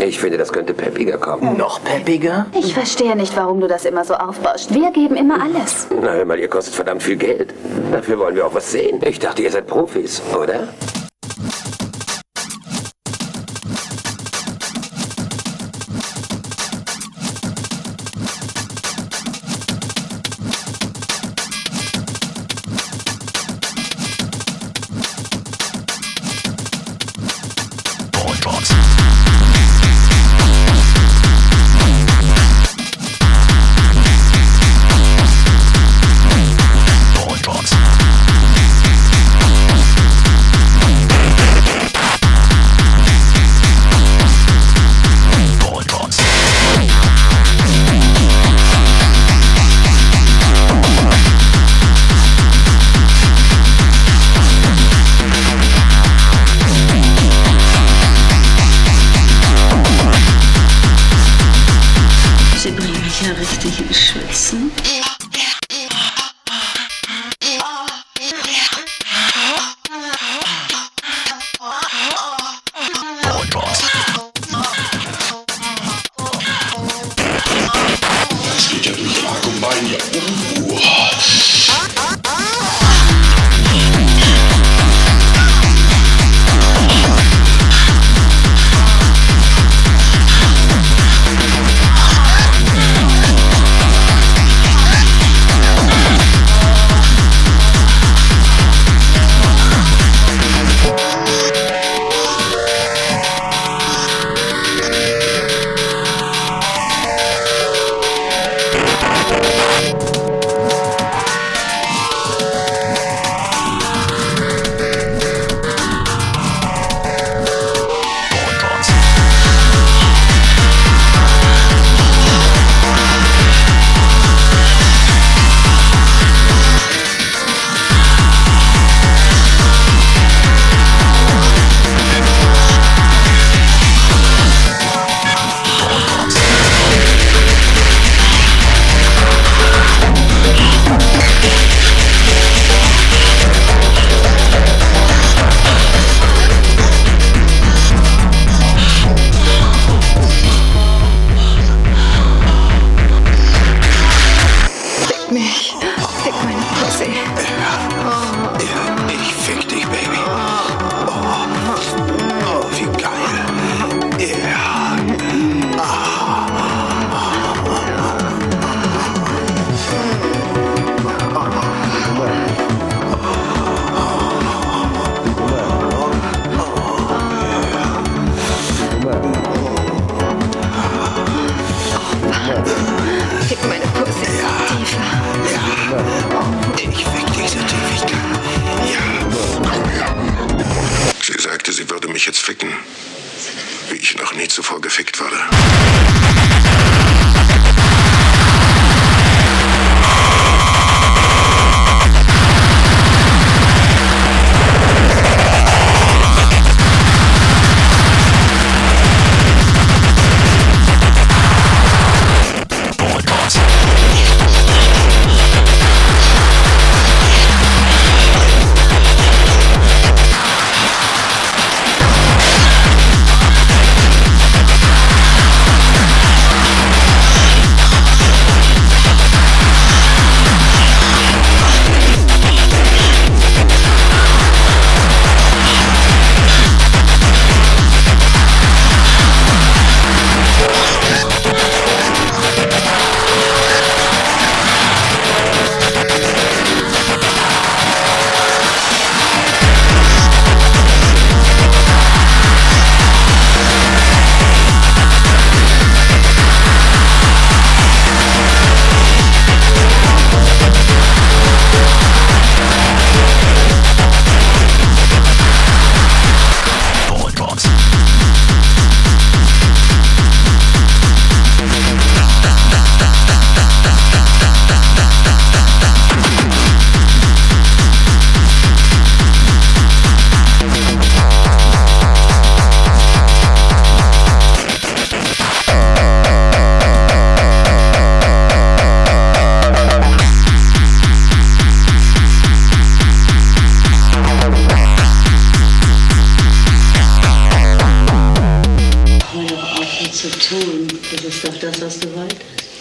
Ich finde, das könnte peppiger kommen. Noch peppiger? Ich verstehe nicht, warum du das immer so aufbauscht. Wir geben immer alles. Na, hör mal, ihr kostet verdammt viel Geld. Dafür wollen wir auch was sehen. Ich dachte, ihr seid Profis, oder? Richtig ins Schwitzen. Das geht ja durch Mark und Bein, ja. Fick meine Pussy. Ich fick dich, Baby. Oh, wie geil. Ja. Fick meine Pussy. Tiefer. Ich fick diese Tiefigkeit. Ja. Komm her. Sie sagte, sie würde mich jetzt ficken. Wie ich noch nie zuvor gefickt wurde. zu tun. Das ist doch das, was du wolltest.